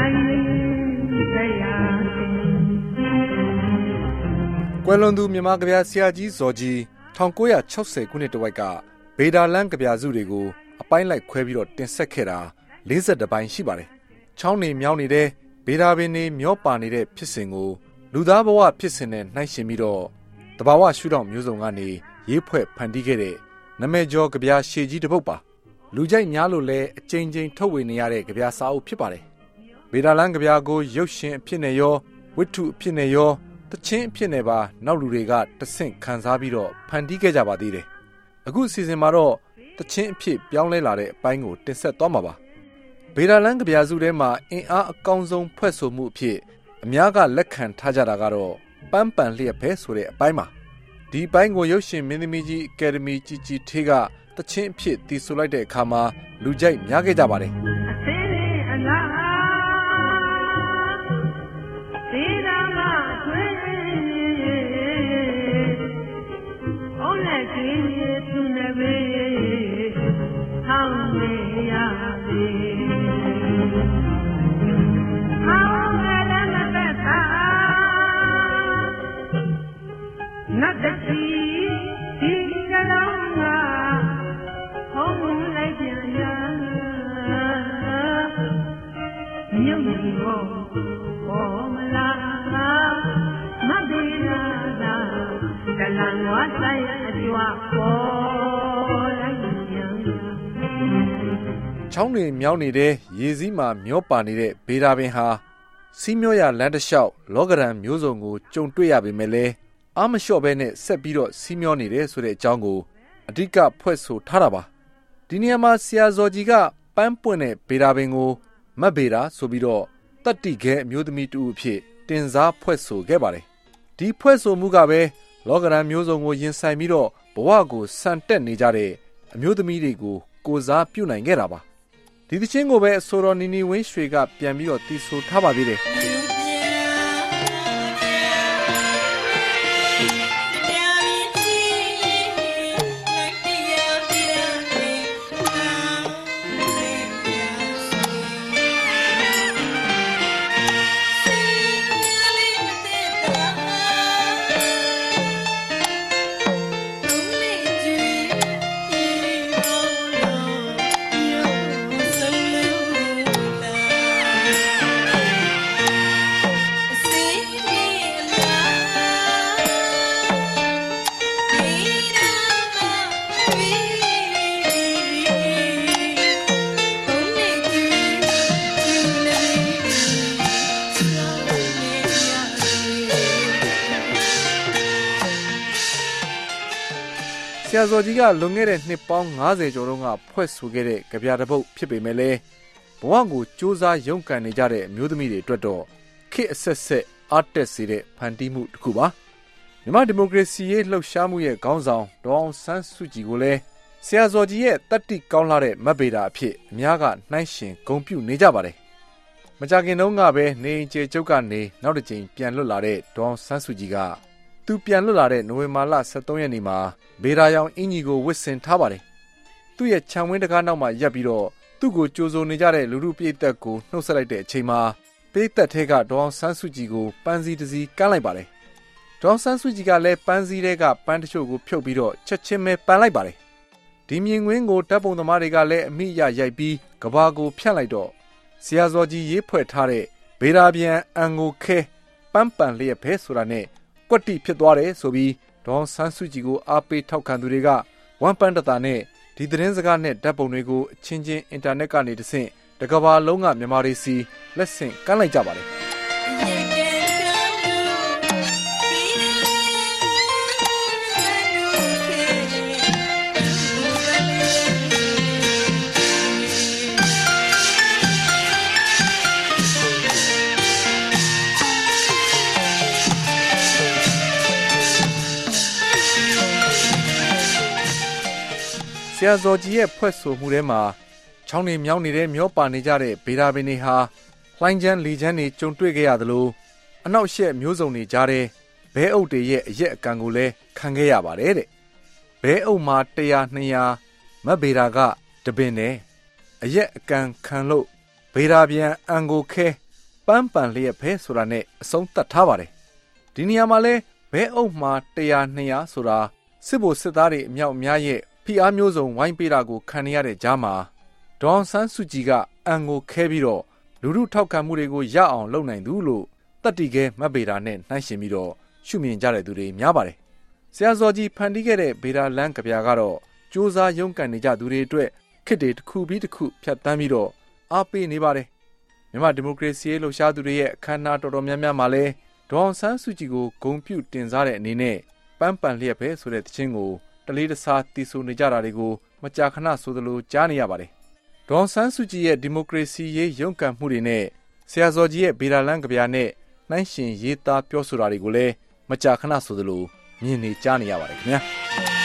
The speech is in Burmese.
ကွယ်လွန်သူမြန်မာကဗျာဆရာကြီးဇော်ကြီး1960ခုနှစ်တဝိုက်ကဗေဒါလန်းကဗျာစုတွေကိုအပိုင်းလိုက်ခွဲပြီးတော့တင်ဆက်ခဲ့တာ42ပိုင်းရှိပါတယ်။ချောင်းနေမြောင်းနေတဲ့ဗေဒါပင်နေမျောပါနေတဲ့ဖြစ်စဉ်ကိုလူသားဘဝဖြစ်စဉ်နဲ့နှိုင်းယှဉ်ပြီးတော့တဘာဝရှုထောင့်မျိုးစုံကနေရေးဖွဲ့ဖန်တီးခဲ့တဲ့နာမည်ကျော်ကဗျာရှည်ကြီးတစ်ပုဒ်ပါ။လူကြိုက်များလို့လဲအကြိမ်ကြိမ်ထုတ်ဝေနေရတဲ့ကဗျာစာအုပ်ဖြစ်ပါတယ်။ဗေဒါလန်းကဗျာကိုရုပ်ရှင်အဖြစ်နဲ့ရောဝတ္ထုအဖြစ်နဲ့ရောတချင်းအဖြစ်နဲ့ပါနောက်လူတွေကတဆင့်ခံစားပြီးတော့ဖန်တီးခဲ့ကြပါသေးတယ်။အခုအစီအစဉ်မှာတော့တချင်းအဖြစ်ပြောင်းလဲလာတဲ့အပိုင်းကိုတင်ဆက်သွားမှာပါ။ဗေဒါလန်းကဗျာစုထဲမှာအင်အားအကောင်းဆုံးဖွဲ့ဆိုမှုအဖြစ်အများကလက်ခံထားကြတာကတော့ပန်းပန်လျက်ပဲဆိုတဲ့အပိုင်းပါ။ဒီအပိုင်းကိုရုပ်ရှင်မင်းသမီးကြီးအကယ်ဒမီကြီးကြီးထေးကတချင်းအဖြစ်တည်ဆိုလိုက်တဲ့အခါမှာလူကြိုက်များခဲ့ကြပါတယ်။ချောင်းတွေမြောင်းနေတဲ့ရေစည်းမှာမျောပါနေတဲ့ဗေဒါပင်ဟာစီးမျောရလမ်းတစ်လျှောက်လောကရန်မျိုးစုံကိုကြုံတွေ့ရပေမဲ့လည်းအားမလျှော့ဘဲနဲ့ဆက်ပြီးတော့စီးမျောနေတယ်ဆိုတဲ့အကြောင်းကိုအဓိကဖွဲ့ဆိုထားတာပါဒီနေရာမှာဆရာဇော်ကြီးကပန်းပွင့်တဲ့ဗေဒါပင်ကိုမတ်ဗေဒါဆိုပြီးတော့တတ္တိခဲအမျိုးသမီးတူအဖြစ်တင်စားဖွဲ့ဆိုခဲ့ပါတယ်ဒီဖွဲ့ဆိုမှုကပဲလောကရန်မျိုးစုံကိုရင်ဆိုင်ပြီးတော့ဘဝကိုဆန်တက်နေကြတဲ့အမျိုးသမီးတွေကိုကိုစားပြုနိုင်ခဲ့တာပါဒီသချင်းကိုပဲအဆိုတော်နီနီဝင်းရွှေကပြန်ပြီးတော့တည်ဆိုထားပါသေးတယ်ဆရာဇော်ကြီးကလွန်ခဲ့တဲ့နှစ်ပေါင်း90ကျော်တုန်းကဖွဲ့ဆိုခဲ့တဲ့ကြပြတစ်ပုဒ်ဖြစ်ပေမဲ့လည်းဘဝကိုစူးစမ်းရုန်းကန်နေကြတဲ့အမျိုးသမီးတွေအတွက်တော့ခေတ်အဆက်ဆက်အားတက်စေတဲ့ဖန်တီးမှုတစ်ခုပါမြန်မာဒီမိုကရေစီရေးလှုပ်ရှားမှုရဲ့ခေါင်းဆောင်ဒေါ်အောင်ဆန်းစုကြည်ကိုလည်းဆရာဇော်ကြီးရဲ့တတ္တိကောင်းလာတဲ့မတ်ဗေဒါအဖြစ်အများကနှိုင်းယှဉ်ဂုဏ်ပြုနေကြပါတယ်မကြာခင်တုန်းကပဲနေအိမ်ကျေကျုပ်ကနေနောက်တစ်ကြိမ်ပြန်လွတ်လာတဲ့ဒေါ်အောင်ဆန်းစုကြည်ကသူပြန်လွတ်လာတဲ့နိုဝင်ဘာလ23ရက်နေ့မှာဗေဒါရောင်အင်ကြီးကိုဝတ်ဆင်ထားပါတယ်။သူ့ရဲ့ခြံဝင်းတကားနောက်မှာရပ်ပြီးတော့သူ့ကိုကြိုဆိုနေကြတဲ့လူလူပြည်သက်ကိုနှုတ်ဆက်လိုက်တဲ့အချိန်မှာပြည်သက်ထဲကဒေါ်အောင်ဆန်းစုကြည်ကိုပန်းစည်းတစ်စီးကမ်းလိုက်ပါတယ်။ဒေါ်အောင်ဆန်းစုကြည်ကလည်းပန်းစည်းထဲကပန်းတချို့ကိုဖြုတ်ပြီးတော့ချက်ချင်းပဲပန်းလိုက်ပါတယ်။ဒီမြင်ကွင်းကိုတပ်ပုံသမားတွေကလည်းအမိရရိုက်ပြီးကဘာကိုဖြန့်လိုက်တော့ဆရာဇော်ကြီးရေးဖွဲ့ထားတဲ့ဗေဒါပြန်အန်ကိုခဲပန်းပန်လျက်ပဲဆိုတာနဲ့ကွက်တိဖြစ်သွားတယ်ဆိုပြီးဒေါ်ဆန်းစုကြည်ကိုအားပေးထောက်ခံသူတွေကဝမ်ပန်းတတာနဲ့ဒီသတင်းစကားနဲ့ဓာတ်ပုံတွေကိုအချင်းချင်းအင်တာနက်ကနေတဆင့်တကဘာလုံးကမြန်မာတွေစီလက်ဆင့်ကမ်းလိုက်ကြပါတယ်ဆရာဇော်ကြီးရဲ့ဖွဲ့ဆိုမှုထဲမှာချောင်းနေမြောင်းနေတဲ့မျောပါနေကြတဲ့ဗေဒါပင်တွေဟာလှိုင်းချမ်းလေချမ်းတွေကြုံတွေ့ခဲ့ရသလိုအနောက်ရှက်မျိုးစုံတွေကြားတဲ့ဘဲအုပ်တွေရဲ့အရက်အကန်ကိုလည်းခံခဲ့ရပါတယ်တဲ့ဘဲအုပ်မှာ100 200မတ်ဗေဒါကတပင်နဲ့အရက်အကန်ခံလို့ဗေဒါပြန်အန်ကိုခဲပန်းပန်လျက်ပဲဆိုတာနဲ့အဆုံးသတ်ထားပါတယ်ဒီနေရာမှာလဲဘဲအုပ်မှာ100 200ဆိုတာစစ်ဗိုလ်စစ်သားတွေအမြောက်အများရဲ့ဖိအားမျိုးစုံဝိုင်းပေးတာကိုခံရတဲ့ကြားမှာဒေါ်ဆန်းစုကြည်ကအန်ကိုခဲပြီးတော့လူထုထောက်ခံမှုတွေကိုရအောင်လုပ်နိုင်သူလို့တတိကဲမတ်ဗေဒာနဲ့နှိုင်းယှဉ်ပြီးတော့ရှုမြင်ကြတဲ့သူတွေများပါတယ်ဆရာဇော်ကြီးဖန်တီးခဲ့တဲ့ဗေဒာလန်းကဗျာကတော့စူးစမ်းရုန်းကန်နေကြသူတွေအတွက်ခစ်တွေတစ်ခုပြီးတစ်ခုဖြတ်တန်းပြီးတော့အားပေးနေပါတယ်မြန်မာဒီမိုကရေစီလှုပ်ရှားသူတွေရဲ့အခမ်းအနားတော်တော်များများမှာလဲဒေါ်ဆန်းစုကြည်ကိုဂုဏ်ပြုတင်စားတဲ့အနေနဲ့ပန်းပန်လျက်ပဲဆိုတဲ့တခြင်းကိုတလေးတစားတီးဆိုနေကြတာတွေကိုမကြာခဏဆိုသလိုကြားနေရပါတယ်ဒေါ်ဆန်းစုကြည်ရဲ့ဒီမိုကရေစီရေးရုန်းကန်မှုတွေနဲ့ဆရာဇော်ကြီးရဲ့ဗေဒာလန်းကဗျာနဲ့နှိုင်းယှဉ်ရေးသားပြောဆိုတာတွေကိုလည်းမကြာခဏဆိုသလိုမြင်နေကြားနေရပါတယ်ခင်ဗျာ